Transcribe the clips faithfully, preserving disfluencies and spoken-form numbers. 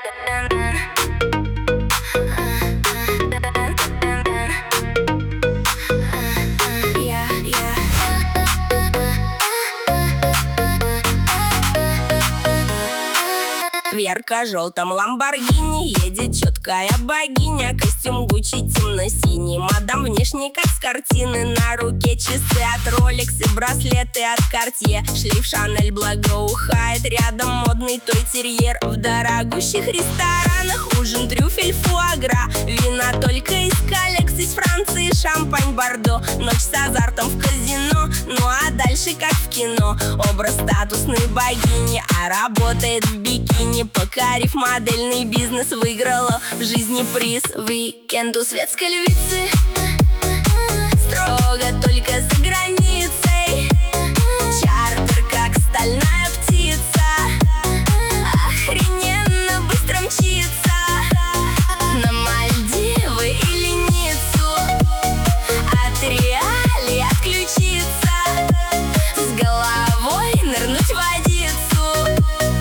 В ярко-желтом ламборгини едет четкая богиня. Костюм Гуччи темно-синий, мадам внешне как с картины. На руке часы от Rolex и браслеты от Cartier. Шлейф Шанель благоухает, рядом модный той-терьер. В дорогущих ресторанах ужин, трюфель, фуагра. Вина только из коллекций, из Франции шампань Бордо. Ночь с азартом в казино, ну а дальше как в кино. Образ статусной богини, а работает в бикини. Покорив модельный бизнес, выиграла в жизни приз. Уикенд у светской львицы, строго только за границей. Чартер как стальная птица, охрененно быстро мчится. На Мальдивы или Ниццу, от реалий отключиться. С головой нырнуть в водицу,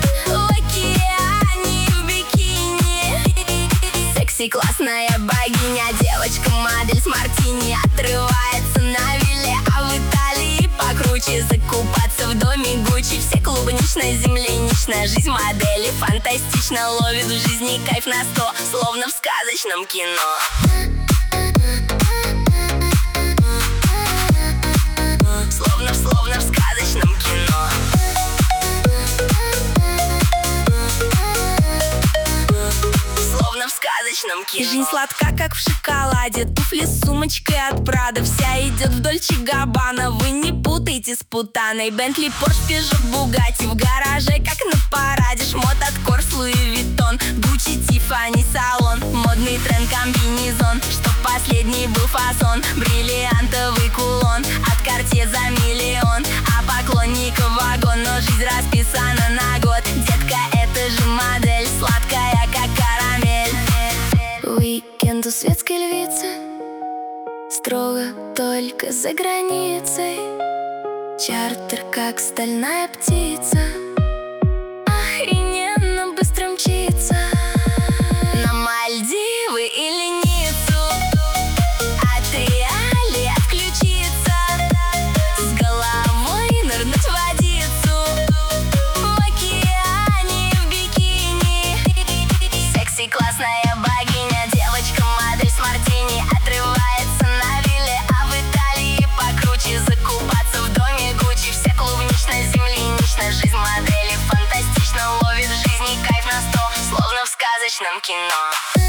классная богиня, девочка-модель с мартини. Отрывается на вилле, а в Италии покруче. Закупаться в доме Гуччи, все клубнично, землянично. Жизнь модели фантастично, ловит в жизни кайф на сто, словно в сказочном кино. Словно, словно в сказочном кино. И жизнь сладка, как в шоколаде. Туфли с сумочкой от Прада, вся идет в Дольче Габбана. Вы не путайте с путаной. Бентли, Порш, Пежо, Бугатти. В гараже, как на параде. Шмот от Корс, Луи Виттон, Гуччи, Тиффани, салон. Модный тренд, комбинезон, чтоб последний был фасон. Бриллиантовый кулон от Cartier за миллион. А поклонников вагон, но жизнь расписана на год. Детка, это же модель, сладкая, как карамель. Уикенд у светской львицы, строго только за границей. Чартер как стальная птица, охрененно быстро мчится. На Мальдивы или Ниццу, от реалий отключиться. С головой нырнуть в водицу, в океане в бикини. Секси классная богиня, девочка-модель с мартини. Отрывается на вилле, а в Италии покруче. Закупаться в доме Гуччи, все клубнично, землянично. Жизнь модели фантастично, ловит в жизни кайф на сто, словно в сказочном кино.